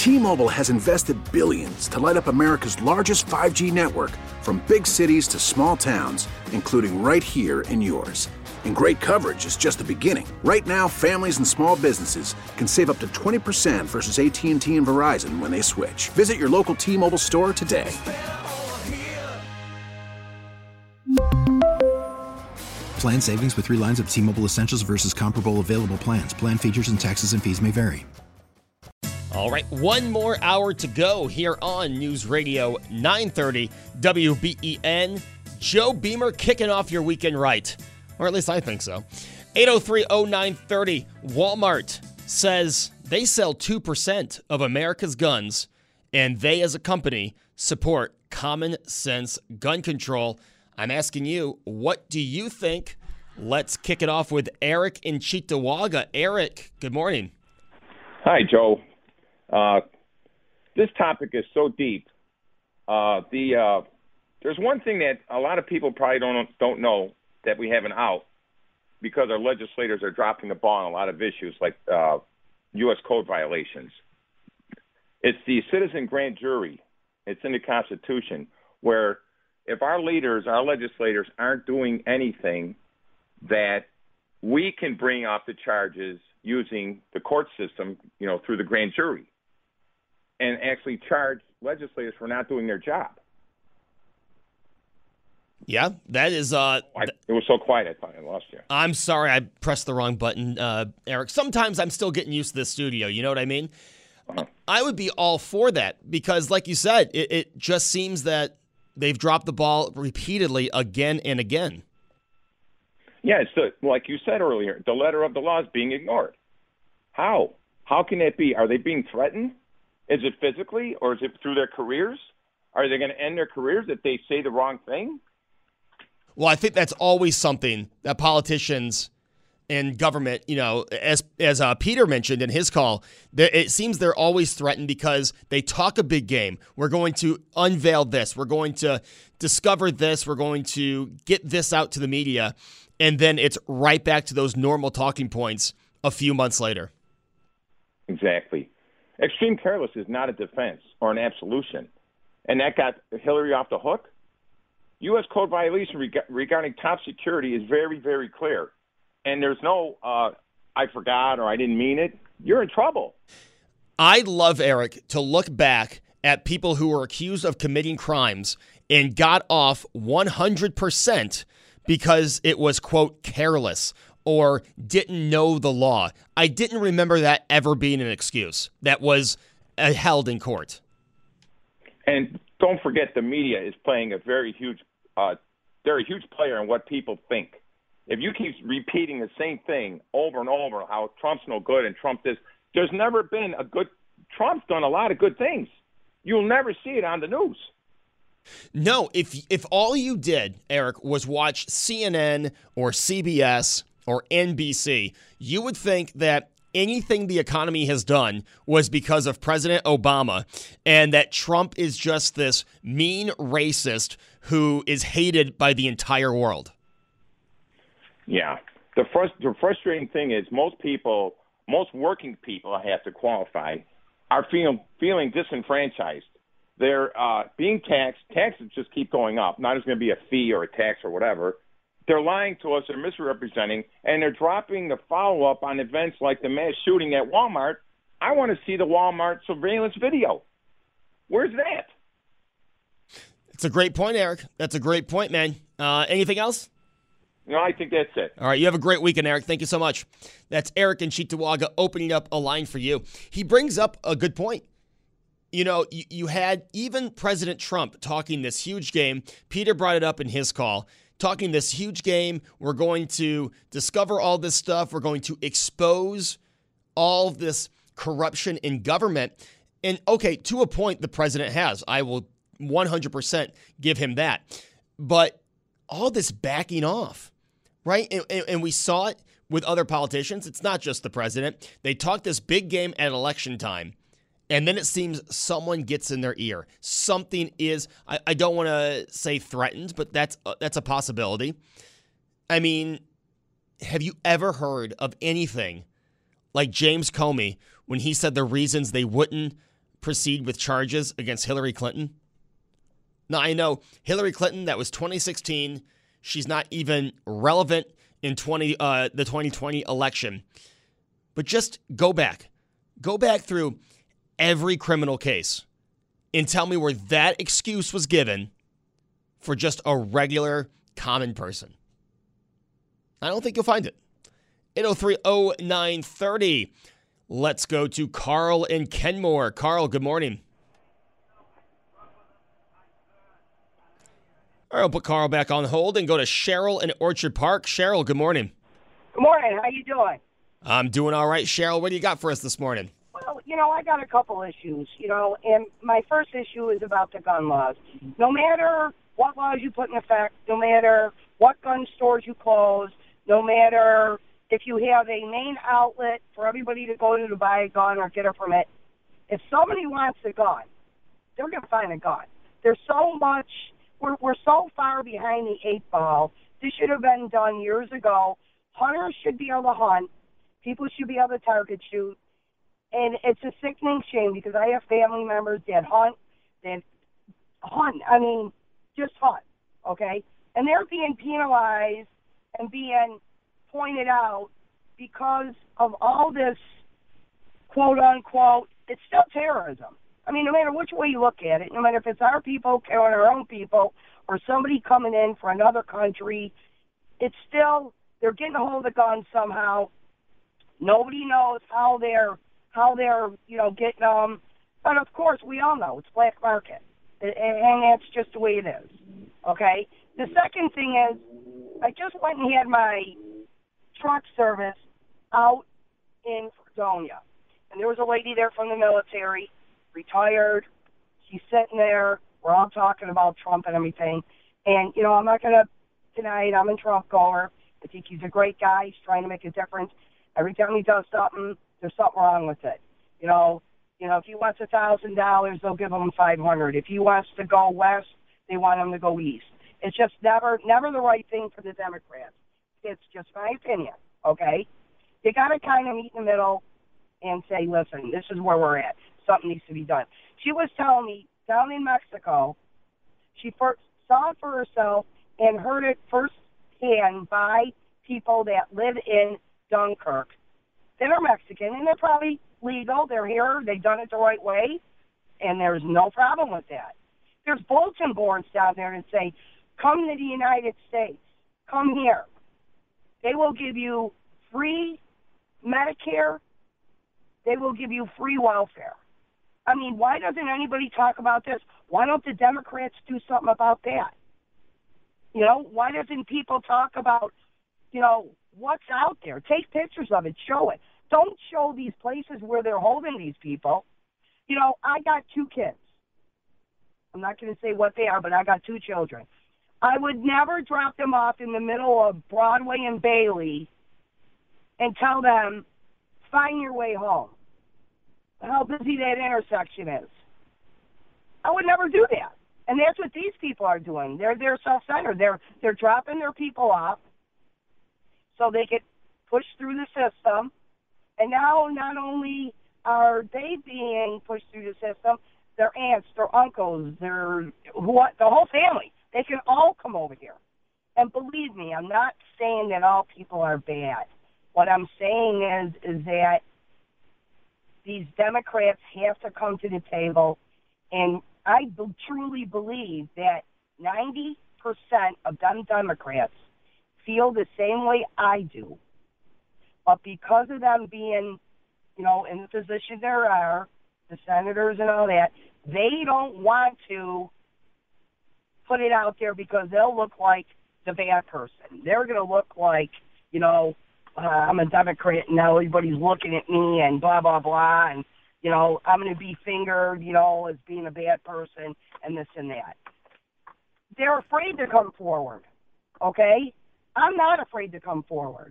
T-Mobile has invested billions to light up America's largest 5G network, from big cities to small towns, including right here in yours. And great coverage is just the beginning. Right now, families and small businesses can save up to 20% versus AT&T and Verizon when they switch. Visit your local T-Mobile store today. Plan savings with 3 lines of T-Mobile Essentials versus comparable available plans. Plan features and taxes and fees may vary. All right, one more hour to go here on News Radio 930 WBEN. Joe Beamer kicking off your weekend right. Or at least I think so. 803-0930. Walmart says they sell 2% of America's guns, and they as a company support common sense gun control. I'm asking you, what do you think? Let's kick it off with Eric in Cheektowaga. Eric, good morning. Hi, Joe. This topic is so deep. There's one thing that a lot of people probably don't know that we have an out, because our legislators are dropping the ball on a lot of issues like U.S. code violations. It's the citizen grand jury. It's in the Constitution, where if our leaders, our legislators, aren't doing anything, that we can bring up the charges using the court system, through the grand jury, and actually charge legislators for not doing their job. Yeah, that is... it was so quiet, I thought I lost you. I'm sorry, I pressed the wrong button, Eric. Sometimes I'm still getting used to this studio, you know what I mean? Uh-huh. I would be all for that, because like you said, it just seems that they've dropped the ball repeatedly again and again. Yeah, like you said earlier, the letter of the law is being ignored. How? How can that be? Are they being threatened? Is it physically, or is it through their careers? Are they going to end their careers if they say the wrong thing? Well, I think that's always something that politicians and government, as Peter mentioned in his call, it seems they're always threatened because they talk a big game. We're going to unveil this. We're going to discover this. We're going to get this out to the media. And then it's right back to those normal talking points a few months later. Exactly. Extreme carelessness is not a defense or an absolution. And that got Hillary off the hook. U.S. code violation regarding top security is very, very clear. And there's no, I forgot or I didn't mean it. You're in trouble. I'd love, Eric, to look back at people who were accused of committing crimes and got off 100% because it was, quote, careless or didn't know the law. I didn't remember that ever being an excuse that was held in court. And don't forget, the media is playing a very huge player in what people think. If you keep repeating the same thing over and over, how Trump's no good and Trump this, there's never been a good – Trump's done a lot of good things. You'll never see it on the news. No, if all you did, Eric, was watch CNN or CBS or NBC, you would think that anything the economy has done was because of President Obama, and that Trump is just this mean racist who is hated by the entire world. Yeah. The frustrating thing is most working people, I have to qualify, are feeling disenfranchised. They're being taxed. Taxes just keep going up. Not as going to be a fee or a tax or whatever. They're lying to us. They're misrepresenting, and they're dropping the follow-up on events like the mass shooting at Walmart. I want to see the Walmart surveillance video. Where's that? It's a great point, Eric. That's a great point, man. Anything else? No, I think that's it. All right, you have a great weekend, Eric. Thank you so much. That's Eric in Cheektowaga opening up a line for you. He brings up a good point. You had even President Trump talking this huge game. Peter brought it up in his call. Talking this huge game, we're going to discover all this stuff. We're going to expose all of this corruption in government. And, okay, to a point, the president has. I will 100% give him that. But all this backing off, right? And we saw it with other politicians. It's not just the president. They talk this big game at election time. And then it seems someone gets in their ear. Something is, I don't want to say threatened, but that's a possibility. I mean, have you ever heard of anything like James Comey when he said the reasons they wouldn't proceed with charges against Hillary Clinton? Now, I know Hillary Clinton, that was 2016. She's not even relevant in the 2020 election. But just go back. Go back through every criminal case and tell me where that excuse was given for just a regular, common person. I don't think you'll find it. 803-0930. Let's go to Carl in Kenmore. Carl, good morning. All right, I'll put Carl back on hold and go to Cheryl in Orchard Park. Cheryl, good morning. Good morning. How you doing? I'm doing all right. Cheryl, what do you got for us this morning? Well, I got a couple issues, and my first issue is about the gun laws. No matter what laws you put in effect, no matter what gun stores you close, no matter if you have a main outlet for everybody to go to buy a gun or get a permit, if somebody wants a gun, they're going to find a gun. There's so much, we're so far behind the eight ball. This should have been done years ago. Hunters should be able to hunt. People should be able to target shoot. And it's a sickening shame because I have family members that hunt, just hunt, okay? And they're being penalized and being pointed out because of all this, quote unquote, it's still terrorism. I mean, no matter which way you look at it, no matter if it's our people killing our own people or somebody coming in from another country, it's still, they're getting a hold of the gun somehow. Nobody knows how they're getting them. But of course, we all know it's black market. And that's just the way it is. Okay? The second thing is, I just went and had my truck service out in Fredonia. And there was a lady there from the military, retired. She's sitting there. We're all talking about Trump and everything. And, I'm not going to deny it. I'm a Trump goer. I think he's a great guy. He's trying to make a difference. Every time he does something, there's something wrong with it. If he wants $1,000, they'll give him $500. If he wants to go west, they want him to go east. It's just never the right thing for the Democrats. It's just my opinion, okay? You got to kind of meet in the middle and say, listen, this is where we're at. Something needs to be done. She was telling me down in Mexico, she first saw it for herself and heard it firsthand by people that live in Dunkirk that are Mexican, and they're probably legal. They're here. They've done it the right way, and there's no problem with that. There's bulletin boards down there that say, come to the United States. Come here. They will give you free Medicare. They will give you free welfare. I mean, why doesn't anybody talk about this? Why don't the Democrats do something about that? Why doesn't people talk about, what's out there? Take pictures of it. Show it. Don't show these places where they're holding these people. I got 2 kids. I'm not going to say what they are, but I got 2 children. I would never drop them off in the middle of Broadway and Bailey and tell them, find your way home. How busy that intersection is. I would never do that. And that's what these people are doing. They're self-centered. They're dropping their people off so they get pushed through the system. And now not only are they being pushed through the system, their aunts, their uncles, the whole family, they can all come over here. And believe me, I'm not saying that all people are bad. What I'm saying is that these Democrats have to come to the table, and I truly believe that 90% of them Democrats feel the same way I do. But because of them being, in the position they are, the senators and all that, they don't want to put it out there because they'll look like the bad person. They're going to look like, I'm a Democrat and now everybody's looking at me and blah, blah, blah. And, I'm going to be fingered, as being a bad person and this and that. They're afraid to come forward, okay? I'm not afraid to come forward.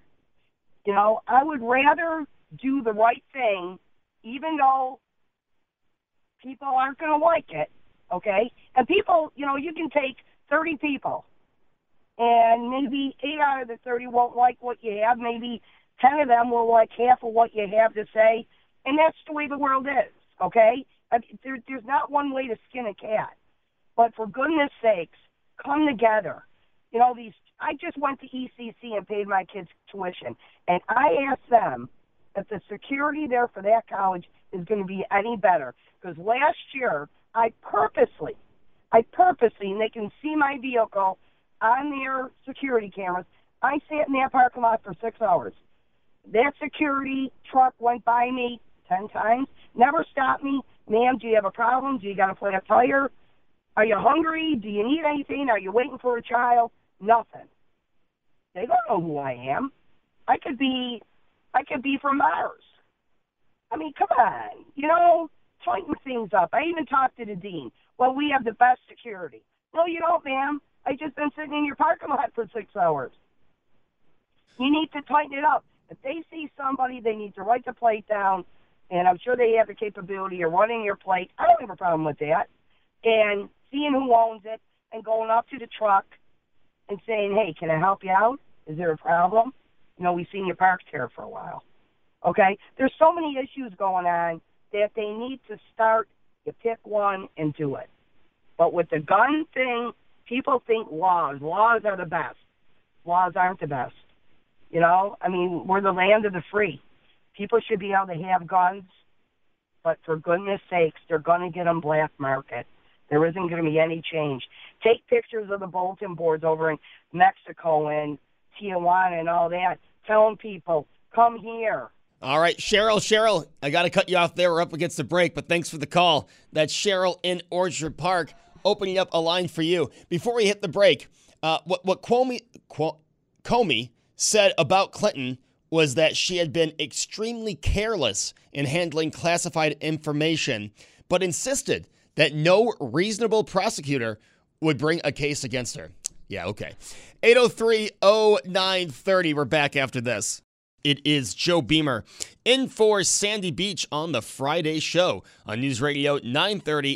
I would rather do the right thing, even though people aren't going to like it, okay? And people, you can take 30 people, and maybe 8 out of the 30 won't like what you have. Maybe 10 of them will like half of what you have to say, and that's the way the world is, okay? There's not one way to skin a cat. But for goodness sakes, come together. You know, I just went to ECC and paid my kids' tuition, and I asked them if the security there for that college is going to be any better. Because last year, I purposely, and they can see my vehicle on their security cameras, I sat in that parking lot for 6 hours. That security truck went by me 10 times, never stopped me. Ma'am, do you have a problem? Do you got a flat tire? Are you hungry? Do you need anything? Are you waiting for a child? Nothing. They don't know who I am. I could be from Mars. I mean, come on. You know, tighten things up. I even talked to the dean. Well, we have the best security. No, you don't, ma'am. I just been sitting in your parking lot for 6 hours. You need to tighten it up. If they see somebody, they need to write the plate down, and I'm sure they have the capability of running your plate. I don't have a problem with that. And seeing who owns it and going up to the truck and saying, hey, can I help you out? Is there a problem? You know, we've seen you parked here for a while. Okay? There's so many issues going on that they need to start, you pick one and do it. But with the gun thing, people think laws. Laws are the best. Laws aren't the best. You know? I mean, we're the land of the free. People should be able to have guns, but for goodness sakes, they're going to get them black market. There isn't going to be any change. Take pictures of the bulletin boards over in Mexico and Tijuana and all that. Telling people, come here. All right, Cheryl, I got to cut you off there. We're up against the break, but thanks for the call. That's Cheryl in Orchard Park, opening up a line for you. Before we hit the break, what Comey said about Clinton was that she had been extremely careless in handling classified information, but insisted that no reasonable prosecutor would bring a case against her. Yeah, okay. 803-0930. We're back after this. It is Joe Beamer in for Sandy Beach on the Friday show on News Radio 930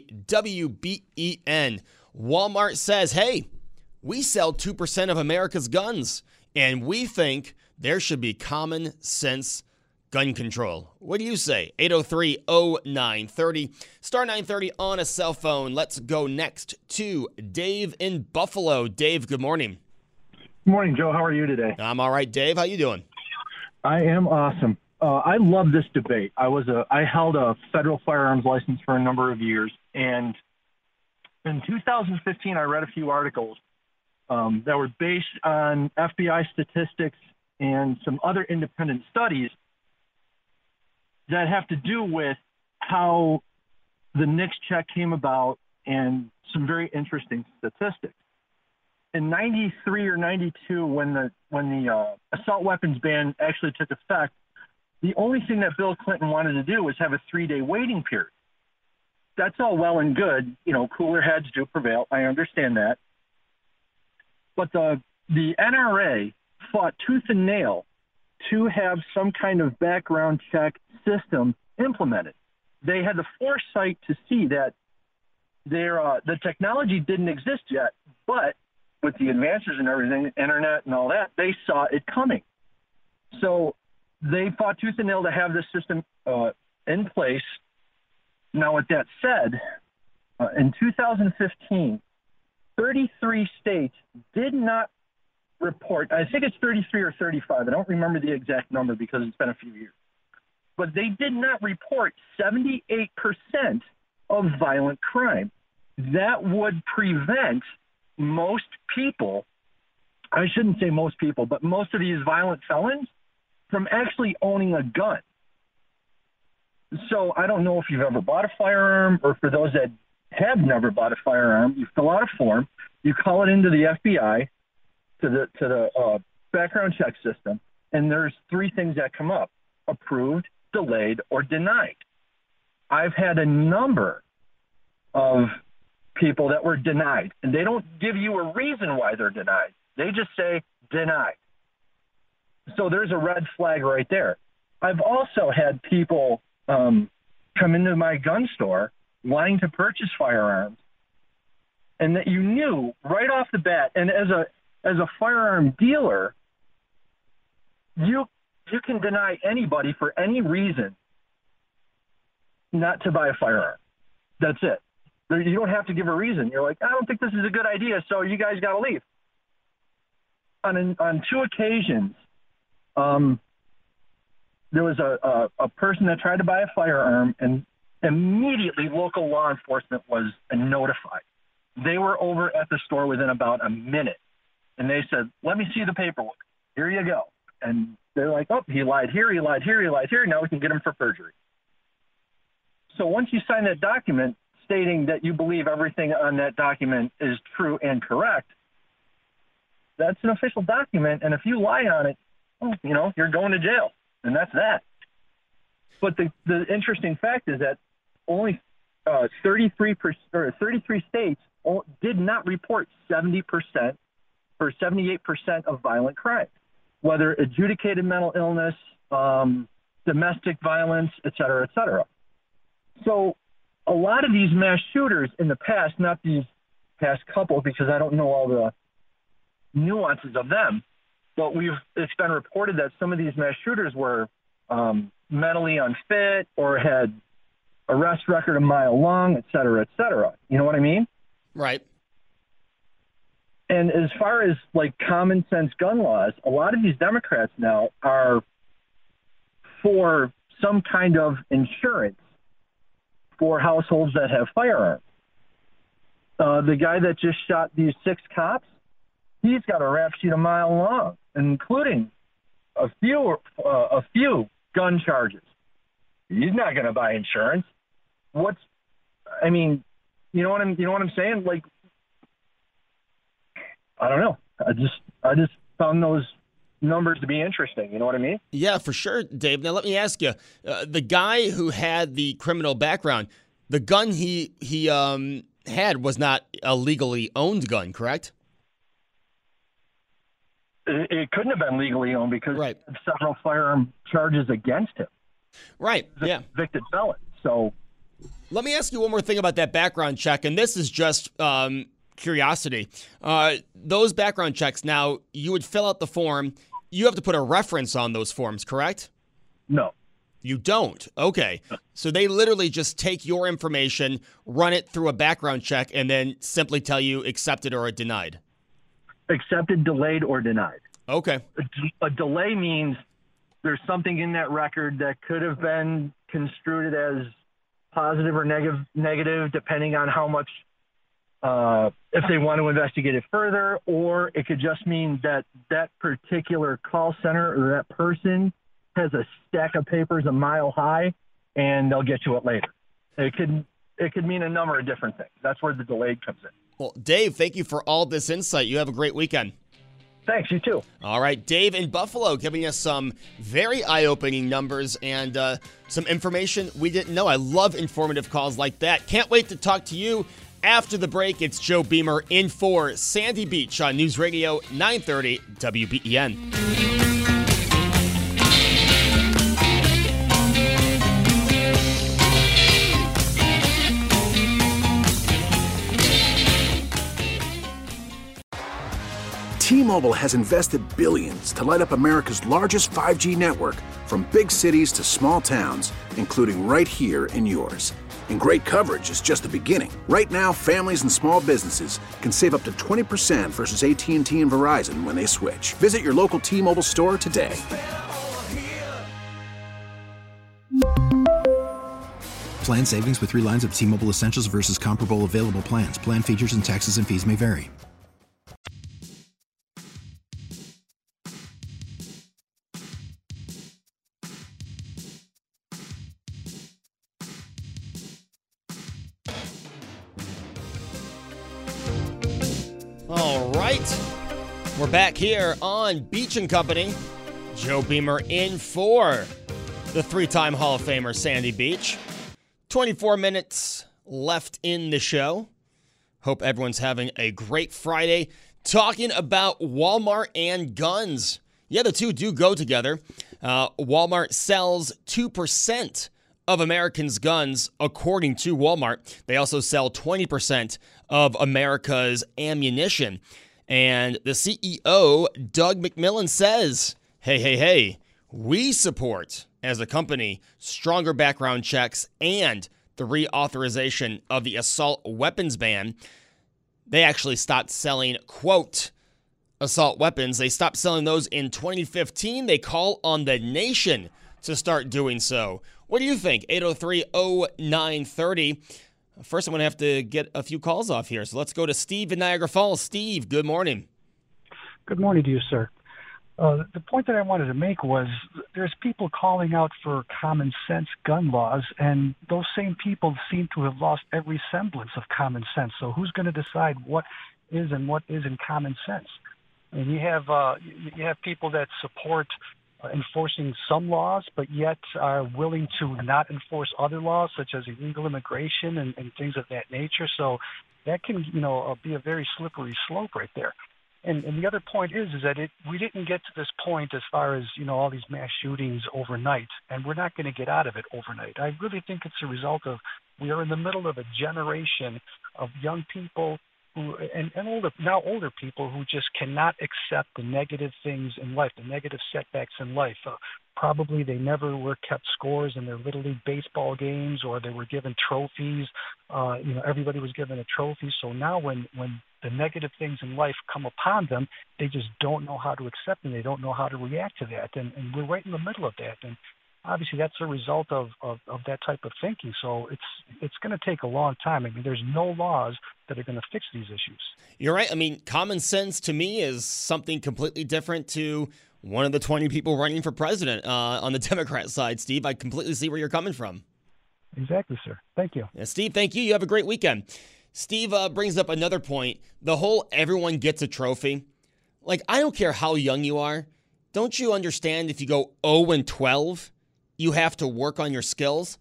WBEN. Walmart says, hey, we sell 2% of America's guns, and we think there should be common sense gun control. What do you say? 803-0930. Star 930 on a cell phone. Let's go next to Dave in Buffalo. Dave, good morning. Good morning, Joe. How are you today? I'm all right, Dave. How you doing? I am awesome. I love this debate. I held a federal firearms license for a number of years, and in 2015, I read a few articles that were based on FBI statistics and some other independent studies that have to do with how the NICS check came about and some very interesting statistics. In 93 or 92, when the assault weapons ban actually took effect, the only thing that Bill Clinton wanted to do was have a 3-day waiting period. That's all well and good. You know, cooler heads do prevail. I understand that. But the NRA fought tooth and nail to have some kind of background check system implemented. They had the foresight to see that the technology didn't exist yet, but with the advances and everything, internet and all that, they saw it coming. So they fought tooth and nail to have this system in place. Now, with that said, in 2015, 33 states did not report, I think it's 33 or 35, I don't remember the exact number because it's been a few years, but they did not report 78% of violent crime. That would prevent most people, I shouldn't say most people, but most of these violent felons from actually owning a gun. So I don't know if you've ever bought a firearm, or for those that have never bought a firearm, you fill out a form, you call it into the FBI, to the background check system, and there's 3 things that come up: approved, delayed, or denied. I've had a number of people that were denied, and they don't give you a reason why they're denied. They just say denied. So there's a red flag right there. I've also had people come into my gun store wanting to purchase firearms, and that you knew right off the bat, and as a firearm dealer, you can deny anybody for any reason not to buy a firearm. That's it. You don't have to give a reason. You're like, I don't think this is a good idea, so you guys got to leave. On 2 occasions, there was a person that tried to buy a firearm, and immediately local law enforcement was notified. They were over at the store within about a minute, and they said, let me see the paperwork. Here you go. And they're like, oh, he lied here, he lied here, he lied here. Now we can get him for perjury. So once you sign that document stating that you believe everything on that document is true and correct, that's an official document. And if you lie on it, you're going to jail. And that's that. But the interesting fact is that only 33 states did not report 70% or 78% of violent crime, whether adjudicated mental illness, domestic violence, et cetera, et cetera. So a lot of these mass shooters in the past, not these past couple, because I don't know all the nuances of them, but it's been reported that some of these mass shooters were mentally unfit or had arrest record a mile long, et cetera, et cetera. You know what I mean? Right. And as far as like common sense gun laws, a lot of these Democrats now are for some kind of insurance for households that have firearms. The guy that just shot these 6 cops, he's got a rap sheet a mile long, including a few gun charges. He's not going to buy insurance. You know what I'm saying? Like, I don't know. I just found those numbers to be interesting. You know what I mean? Yeah, for sure, Dave. Now let me ask you: the guy who had the criminal background, the gun he had was not a legally owned gun, correct? It couldn't have been legally owned because right. of several firearm charges against him. Right. Yeah. Convicted felon. So let me ask you one more thing about that background check, and this is just curiosity. Those background checks, now, you would fill out the form. You have to put a reference on those forms, correct? No. You don't? Okay. So they literally just take your information, run it through a background check, and then simply tell you accepted or denied. Accepted, delayed, or denied. Okay. A delay means there's something in that record that could have been construed as positive or negative, depending on how much, if they want to investigate it further, or it could just mean that that particular call center or that person has a stack of papers a mile high and they'll get to it later. It could mean a number of different things. That's where the delayed comes in. Well, Dave, thank you for all this insight. You have a great weekend. Thanks, you too. All right, Dave in Buffalo giving us some very eye-opening numbers and some information we didn't know. I love informative calls like that. Can't wait to talk to you after the break. It's Joe Beamer in for Sandy Beach on News Radio 930 WBEN. T-Mobile has invested billions to light up America's largest 5G network, from big cities to small towns, including right here in yours. And great coverage is just the beginning. Right now, families and small businesses can save up to 20% versus AT&T and Verizon when they switch. Visit your local T-Mobile store today. Plan savings with 3 lines of T-Mobile Essentials versus comparable available plans. Plan features and taxes and fees may vary. All right, we're back here on Beach and Company. Joe Beamer in for the 3-time Hall of Famer Sandy Beach. 24 minutes left in the show. Hope everyone's having a great Friday. Talking about Walmart and guns. Yeah, the two do go together. Walmart sells 2% of Americans' guns, according to Walmart. They also sell 20% of America's ammunition. And the CEO, Doug McMillon, says, hey, we support, as a company, stronger background checks and the reauthorization of the assault weapons ban, they actually stopped selling, quote, assault weapons. They stopped selling those in 2015. They call on the nation to start doing so. What do you think? 803-0930. First, I'm going to have to get a few calls off here. So let's go to Steve in Niagara Falls. Steve, good morning. Good morning to you, sir. The point that I wanted to make was there's people calling out for common sense gun laws, and those same people seem to have lost every semblance of common sense. So who's going to decide what is and what isn't common sense? And you have people that support enforcing some laws, but yet are willing to not enforce other laws, such as illegal immigration and things of that nature. So that can, be a very slippery slope right there. And the other point is that we didn't get to this point as far as, all these mass shootings overnight, and we're not going to get out of it overnight. I really think it's a result of we are in the middle of a generation of young people who, and older people who just cannot accept the negative things in life, the negative setbacks in life. Probably they never were kept scores in their Little League baseball games, or they were given trophies. Everybody was given a trophy. So now when the negative things in life come upon them, they just don't know how to accept them. They don't know how to react to that. And we're right in the middle of that. And obviously that's a result of that type of thinking. So it's going to take a long time. I mean, there's no laws that are going to fix these issues. You're right. I mean, common sense to me is something completely different to one of the 20 people running for president on the Democrat side. Steve, I completely see where you're coming from. Exactly, sir. Thank you. Yeah, Steve, thank you. You have a great weekend. Steve brings up another point. The whole everyone gets a trophy. Like, I don't care how young you are. Don't you understand if you go 0-12, you have to work on your skills?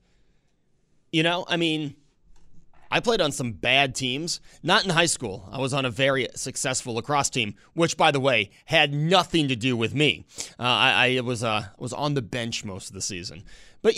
I mean, I played on some bad teams. Not in high school. I was on a very successful lacrosse team, which, by the way, had nothing to do with me. I was on the bench most of the season. But,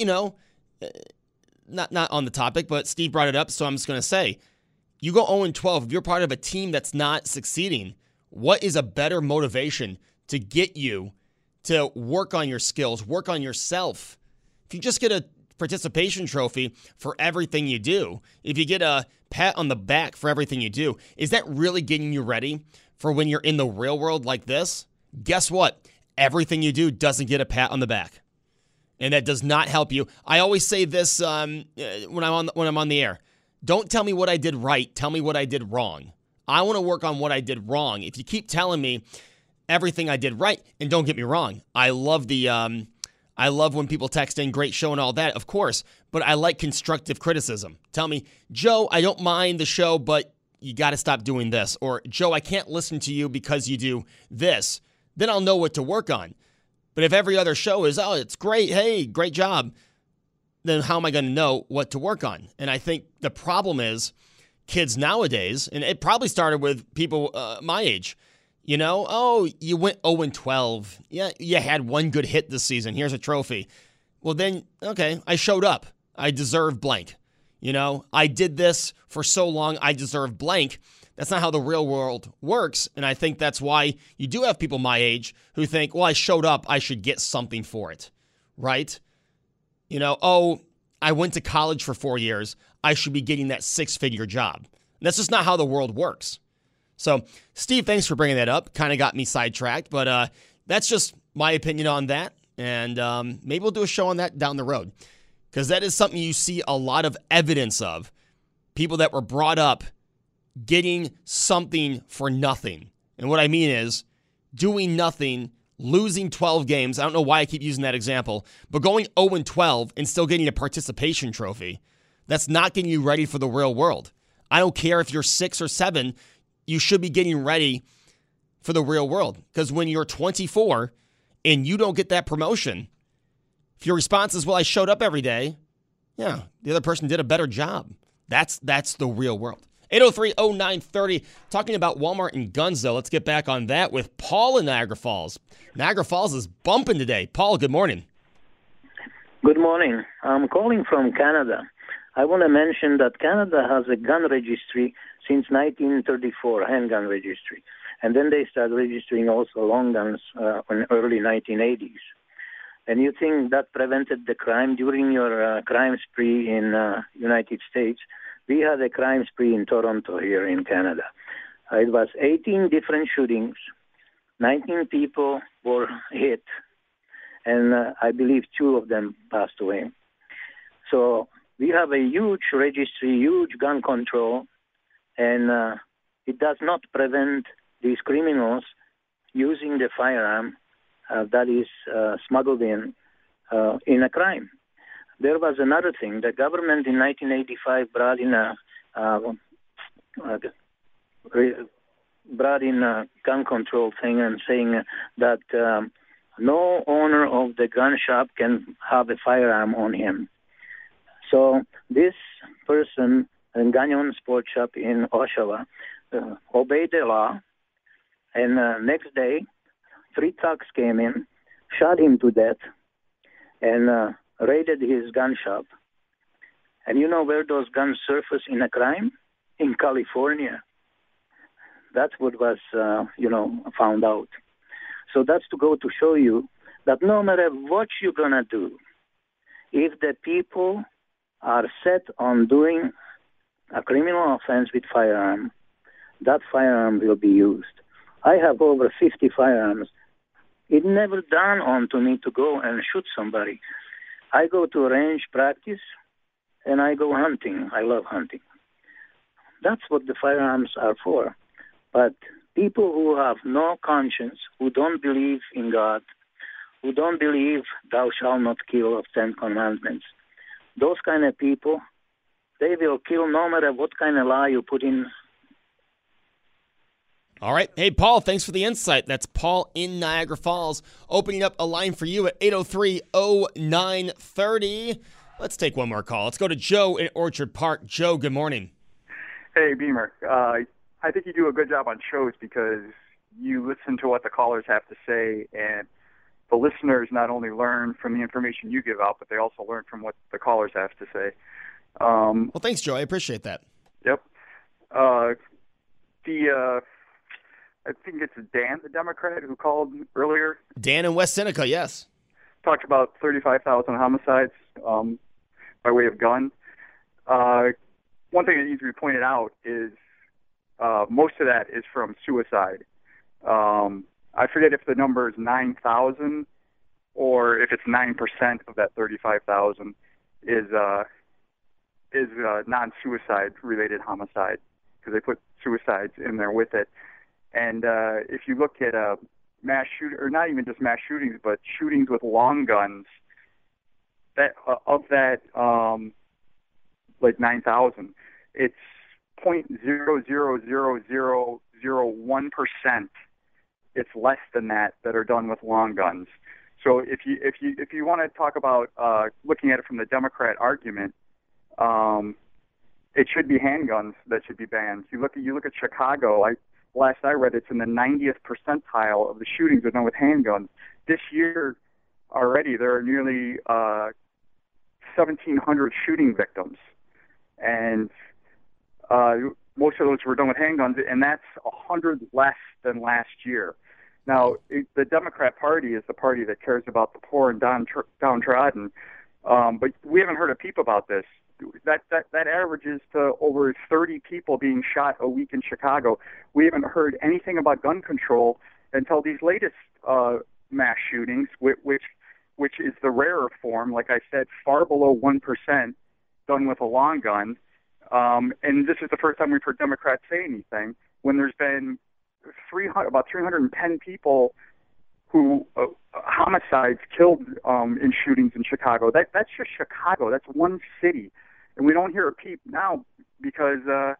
not on the topic, but Steve brought it up, so I'm just going to say, you go 0-12, if you're part of a team that's not succeeding, what is a better motivation to get you to work on your skills, work on yourself? If you just get a participation trophy for everything you do, if you get a pat on the back for everything you do, is that really getting you ready for when you're in the real world like this? Guess what? Everything you do doesn't get a pat on the back. And that does not help you. I always say this when I'm on the air. Don't tell me what I did right. Tell me what I did wrong. I want to work on what I did wrong. If you keep telling me everything I did right, and don't get me wrong, I love when people text in, great show and all that, of course, but I like constructive criticism. Tell me, Joe, I don't mind the show, but you got to stop doing this. Or, Joe, I can't listen to you because you do this. Then I'll know what to work on. But if every other show is, oh, it's great, hey, great job, then how am I going to know what to work on? And I think the problem is kids nowadays, and it probably started with people my age, you went 0-12. Yeah, you had one good hit this season. Here's a trophy. Well, then, okay, I showed up. I deserve blank. I did this for so long, I deserve blank. That's not how the real world works, and I think that's why you do have people my age who think, well, I showed up, I should get something for it, right? I went to college for 4 years, I should be getting that six-figure job. And that's just not how the world works. So, Steve, thanks for bringing that up. Kind of got me sidetracked, but that's just my opinion on that, and maybe we'll do a show on that down the road, because that is something you see a lot of evidence of. People that were brought up getting something for nothing. And what I mean is doing nothing, losing 12 games. I don't know why I keep using that example, but going 0-12 and still getting a participation trophy, that's not getting you ready for the real world. I don't care if you're 6 or 7, you should be getting ready for the real world. Because when you're 24 and you don't get that promotion, if your response is, well, I showed up every day, yeah, the other person did a better job. That's the real world. 803-0930, talking about Walmart and guns, though. Let's get back on that with Paul in Niagara Falls. Niagara Falls is bumping today. Paul, good morning. Good morning. I'm calling from Canada. I want to mention that Canada has a gun registry since 1934, handgun registry. And then they started registering also long guns in early 1980s. and you think that prevented the crime during your crime spree in United States. We had a crime spree in Toronto here in Canada. It was 18 different shootings. 19 people were hit, and I believe 2 of them passed away. So we have a huge registry, huge gun control, and it does not prevent these criminals using the firearm that is smuggled in a crime. There was another thing. The government in 1985 brought in a gun control thing and saying that no owner of the gun shop can have a firearm on him. So this person in Gagnon Sports Shop in Oshawa obeyed the law, and next day 3 thugs came in, shot him to death, and raided his gun shop. And you know where those guns surface in a crime? In California. That's what was, found out. So that's to go to show you that no matter what you're going to do, if the people are set on doing a criminal offense with firearm, that firearm will be used. I have over 50 firearms. It never dawned on to me to go and shoot somebody. I go to a range practice, and I go hunting. I love hunting. That's what the firearms are for. But people who have no conscience, who don't believe in God, who don't believe thou shalt not kill of 10 commandments, those kind of people, they will kill no matter what kind of law you put in. All right. Hey, Paul, thanks for the insight. That's Paul in Niagara Falls, opening up a line for you at 803-0930. Let's take one more call. Let's go to Joe in Orchard Park. Joe, good morning. Hey, Beamer. I think you do a good job on shows because you listen to what the callers have to say, and the listeners not only learn from the information you give out, but they also learn from what the callers have to say. Well, thanks, Joe. I appreciate that. Yep. I think it's Dan, the Democrat, who called earlier. Dan in West Seneca, yes. Talked about 35,000 homicides by way of gun. One thing that needs to be pointed out is most of that is from suicide. I forget if the number is 9,000 or if it's 9% of that 35,000 is non-suicide related homicide, because they put suicides in there with it. And if you look at mass shootings, or not even just mass shootings, but shootings with long guns, that of that like 9,000, it's 0.00001%. It's less than that are done with long guns. So if you want to talk about looking at it from the Democrat argument, it should be handguns that should be banned. You look at Chicago. Last I read, it's in the 90th percentile of the shootings are done with handguns. This year already, there are nearly 1,700 shooting victims, and most of those were done with handguns, and that's 100 less than last year. Now, the Democrat Party is the party that cares about the poor and downtrodden, but we haven't heard a peep about this. That averages to over 30 people being shot a week in Chicago. We haven't heard anything about gun control until these latest mass shootings, which is the rarer form, like I said, far below 1% done with a long gun. And this is the first time we've heard Democrats say anything when there's been about 310 people who homicides killed in shootings in Chicago. That's just Chicago. That's one city. And we don't hear a peep now because the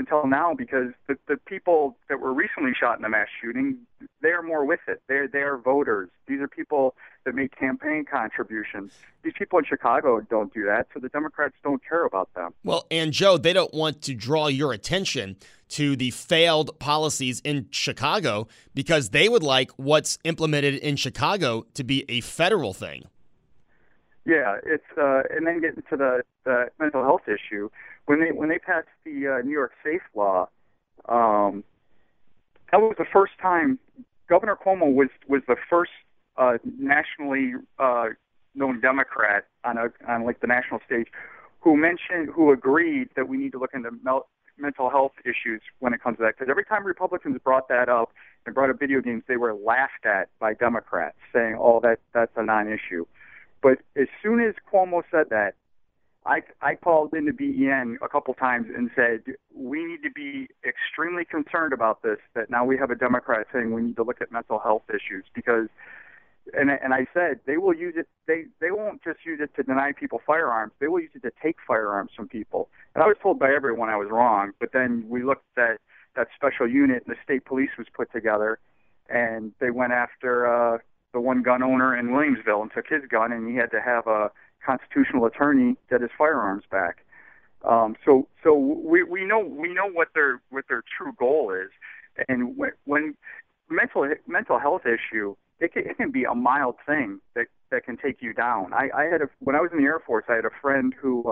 people that were recently shot in the mass shooting, they are more with it. They are voters. These are people that make campaign contributions. These people in Chicago don't do that, so the Democrats don't care about them. Well, and Joe, they don't want to draw your attention to the failed policies in Chicago because they would like what's implemented in Chicago to be a federal thing. Yeah, it's and then getting to the mental health issue. When they passed the New York SAFE law, that was the first time Governor Cuomo was the first nationally known Democrat on like the national stage who agreed that we need to look into mental health issues when it comes to that. Because every time Republicans brought that up and brought up video games, they were laughed at by Democrats, saying, "Oh, that's a non-issue." But as soon as Cuomo said that, I called into BEN a couple times and said, we need to be extremely concerned about this, that now we have a Democrat saying we need to look at mental health issues because, and I said, they will use it, they won't just use it to deny people firearms, they will use it to take firearms from people. And I was told by everyone I was wrong, but then we looked at that special unit and the state police was put together, and they went after the one gun owner in Williamsville and took his gun, and he had to have a constitutional attorney get his firearms back. So we know what their true goal is, and when mental health issue, it can be a mild thing that can take you down. When I was in the Air Force, I had a friend who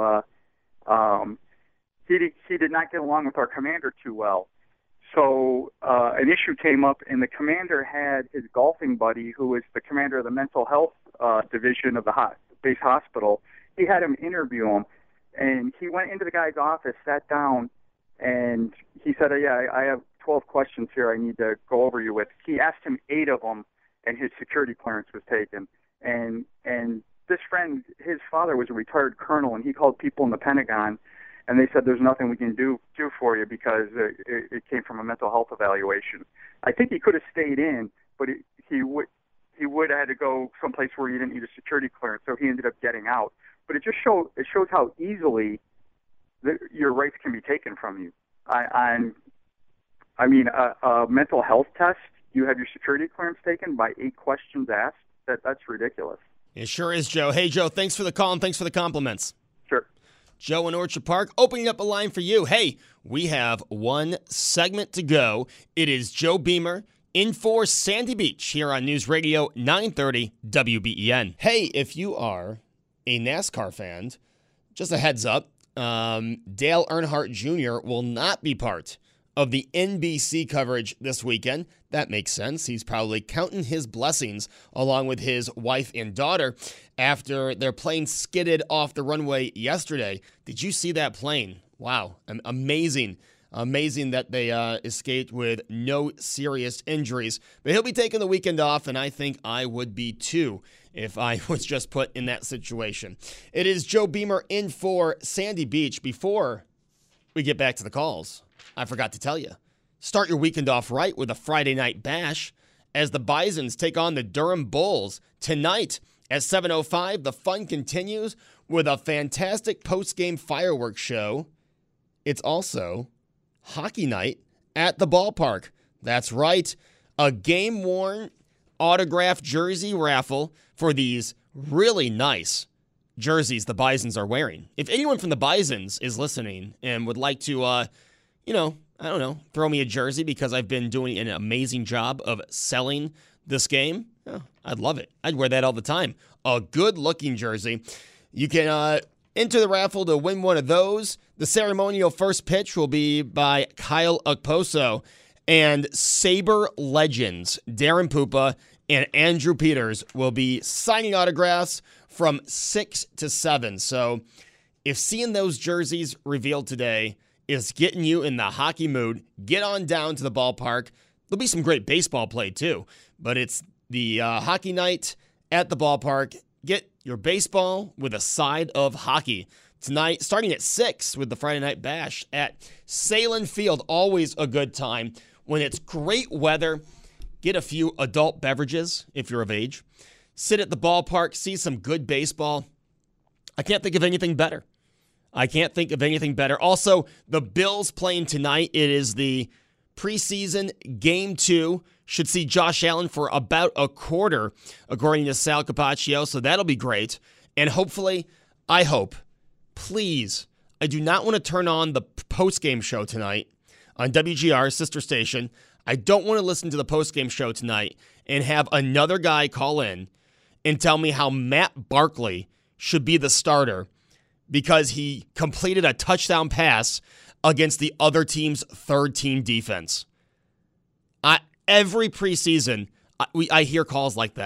he did not get along with our commander too well. So an issue came up, and the commander had his golfing buddy, who was the commander of the mental health division of the base hospital. He had him interview him, and he went into the guy's office, sat down, and he said, "Yeah, I have 12 questions here I need to go over you with." He asked him 8 of them, and his security clearance was taken. And this friend, his father was a retired colonel, and he called people in the Pentagon, and they said, "There's nothing we can do for you because it came from a mental health evaluation." I think he could have stayed in, but he would have had to go someplace where he didn't need a security clearance, so he ended up getting out. But it shows how easily your rights can be taken from you. A mental health test, you have your security clearance taken by 8 questions asked. That's ridiculous. It sure is, Joe. Hey, Joe, thanks for the call and thanks for the compliments. Sure. Joe in Orchard Park, opening up a line for you. Hey, we have one segment to go. It is Joe Beamer in for Sandy Beach here on News Radio 930 WBEN. Hey, if you are a NASCAR fan, just a heads up, Dale Earnhardt Jr. will not be part of the NBC coverage this weekend. That makes sense. He's probably counting his blessings along with his wife and daughter after their plane skidded off the runway yesterday. Did you see that plane? Wow. Amazing. Amazing that they escaped with no serious injuries. But he'll be taking the weekend off, and I think I would be too if I was just put in that situation. It is Joe Beamer in for Sandy Beach. Before we get back to the calls, I forgot to tell you, start your weekend off right with a Friday night bash as the Bisons take on the Durham Bulls tonight at 7:05. The fun continues with a fantastic post-game fireworks show. It's also hockey night at the ballpark. That's right, a game-worn autographed jersey raffle for these really nice jerseys the Bisons are wearing. If anyone from the Bisons is listening and would like to, throw me a jersey because I've been doing an amazing job of selling this game, I'd love it. I'd wear that all the time. A good-looking jersey. You can enter the raffle to win one of those. The ceremonial first pitch will be by Kyle Okposo, and Sabre legends Darren Pupa and Andrew Peters will be signing autographs from 6 to 7. So if seeing those jerseys revealed today is getting you in the hockey mood, get on down to the ballpark. There'll be some great baseball played too, but it's the hockey night at the ballpark. Get your baseball with a side of hockey. Tonight, starting at 6 with the Friday Night Bash at Salem Field. Always a good time. When it's great weather, get a few adult beverages if you're of age. Sit at the ballpark, see some good baseball. I can't think of anything better. Also, the Bills playing tonight. It is the preseason Game 2. Should see Josh Allen for about a quarter, according to Sal Capaccio, so that'll be great. And hopefully, please, I do not want to turn on the post-game show tonight on WGR, sister station. I don't want to listen to the post-game show tonight and have another guy call in and tell me how Matt Barkley should be the starter because he completed a touchdown pass against the other team's third-team defense. Every preseason, I hear calls like that,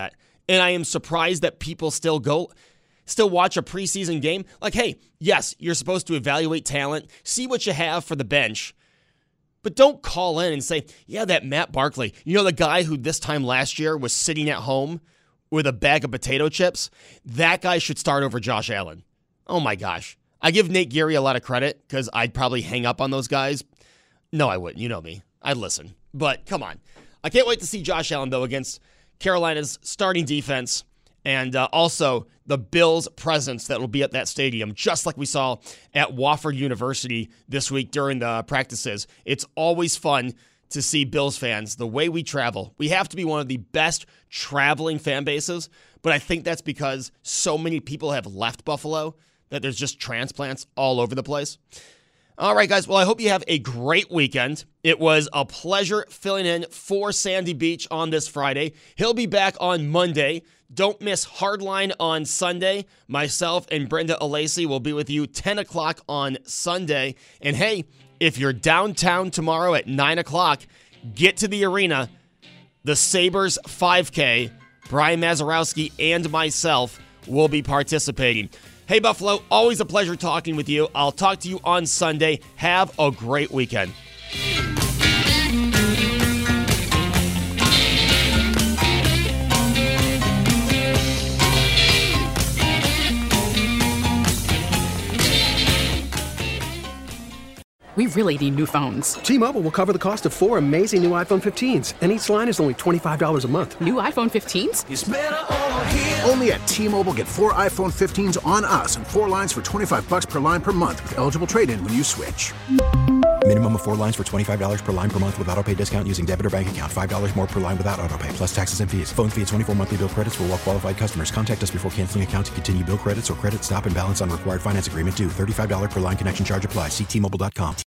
And I am surprised that people still watch a preseason game. Like, hey, yes, you're supposed to evaluate talent, see what you have for the bench, but don't call in and say, yeah, that Matt Barkley, the guy who this time last year was sitting at home with a bag of potato chips, that guy should start over Josh Allen. Oh my gosh. I give Nate Geary a lot of credit because I'd probably hang up on those guys. No, I wouldn't. You know me. I'd listen. But come on. I can't wait to see Josh Allen, though, against Carolina's starting defense and also the Bills' presence that will be at that stadium, just like we saw at Wofford University this week during the practices. It's always fun to see Bills fans, the way we travel. We have to be one of the best traveling fan bases, but I think that's because so many people have left Buffalo that there's just transplants all over the place. All right, guys. Well, I hope you have a great weekend. It was a pleasure filling in for Sandy Beach on this Friday. He'll be back on Monday. Don't miss Hardline on Sunday. Myself and Brenda Alesi will be with you 10 o'clock on Sunday. And hey, if you're downtown tomorrow at 9 o'clock, get to the arena. The Sabres 5K, Brian Mazurowski and myself will be participating. Hey, Buffalo, always a pleasure talking with you. I'll talk to you on Sunday. Have a great weekend. We really need new phones. T-Mobile will cover the cost of 4 amazing new iPhone 15s, and each line is only $25 a month. New iPhone 15s? It's better over here. Only at T-Mobile, get 4 iPhone 15s on us and 4 lines for $25 per line per month with eligible trade-in when you switch. Minimum of 4 lines for $25 per line per month with autopay discount using debit or bank account. $5 more per line without autopay, plus taxes and fees. Phone fee at 24 monthly bill credits for well-qualified customers. Contact us before canceling account to continue bill credits or credit stop and balance on required finance agreement due. $35 per line connection charge applies. See T-Mobile.com.